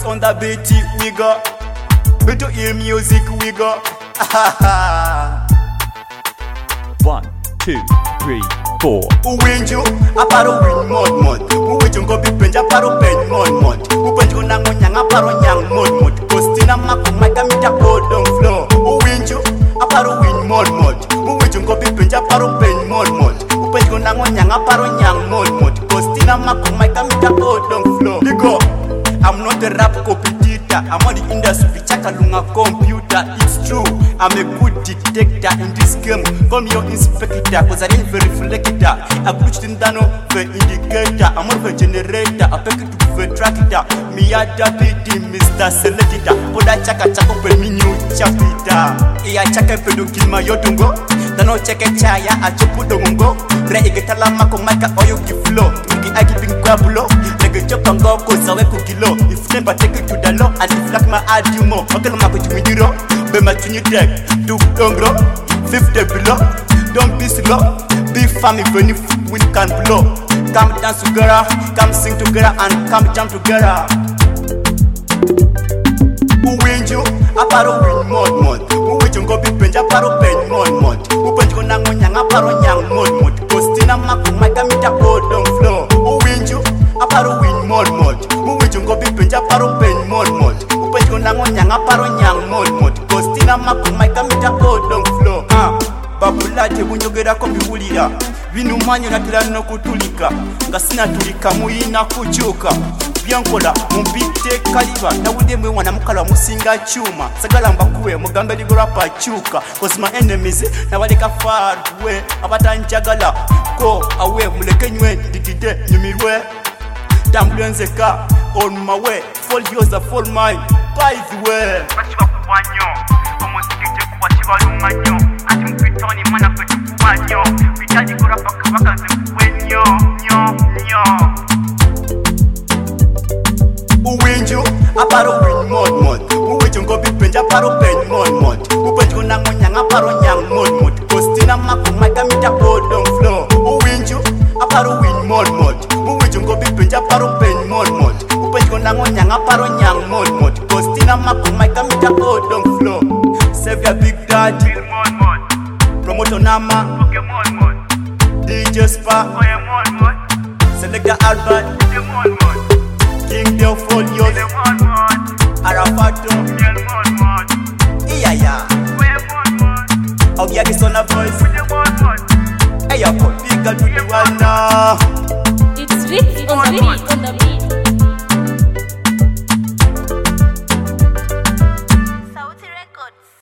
on the beat, we go. We to hear music, we go. 1, 2, 3, 4. Uwinju, aparo win mod. Uwinju go be penja paro pen mod. Upenju nango nyanga paro nyang mod. Postina mako maika mita code on floor. Uwinju, aparo win mod. Uwinju go be penja paro pen mod. Upenju nango nyanga paro nyang mod. Postina mako maika mita code on floor. Digo, I'm not a rap competitor. I'm on the industry, chakalunga computer. It's true, I'm a good detector in this game. Call me your inspector, cause I didn't reflector. I put in dano for indicator. I'm on the generator, I pack it to the tractor. Me a deputy, Mr. Selector. Poda chaka chako pe mi new chapita. Iya chaka pe do kill my yotungo. Dano cheke chaya, a chopu dongo. Re igetala mako maika oyo ki flow. Iki agi pingwabulo. Nege chopango koza we kukilo. If never take it to the law, and if like my argument. Okay, mako chumidiro. Be my tune deck. Do dongro. 50 below. Don't be slow. Be family when if we can blow. Come dance together, come sing together, and come jump together. Uwinju, aparo win mod. Uwinju go be penja paro pen mod. Upenju nango nyanga paro nyang mod. Postina mako maika mita code on floor. Uwinju, aparo win mod. Uwinju go be penja paro pen mod. Upenju nango nyanga paro nyang mod. Postina mako maika mita code on floor. Babulate bunyogera ko biwulira binu manyo natira no kutulika nga sinatulika muyina kuchuka byankola mumpite kaliba nawude mwe wana mukala musinga chuma sagala mbakuwe mugambe ligorapa chuka cause my enemies na waleka far we abatanjagala ko awe mulekenywe dikide nyumirwe tambulenzeka on my way fall yours a fall mine by the way bachiba kubanyo omusikije kubachiba lumanyo Tony mana kwetu kuwanyo Vitaji kurapa kabaka zekuwenyo Nyo Uwinju, aparo win mod. Uwinju go be penja paro pen mod. Upenju nango nyanga paro nyang mod. Postina mako maika mita code on floor. Uwinju, aparo win mod. Uwinju go be penja paro pen mod. Upenju nango nyanga paro nyang mod. Postina mako maika mita code on floor. Save your big daddy. Promoter Nama, DJ Spa, Selector Albert, King Del Folios, Arafato, Iyaya, Ogiagi Sona Voice, Hey, you're bigger to the one now.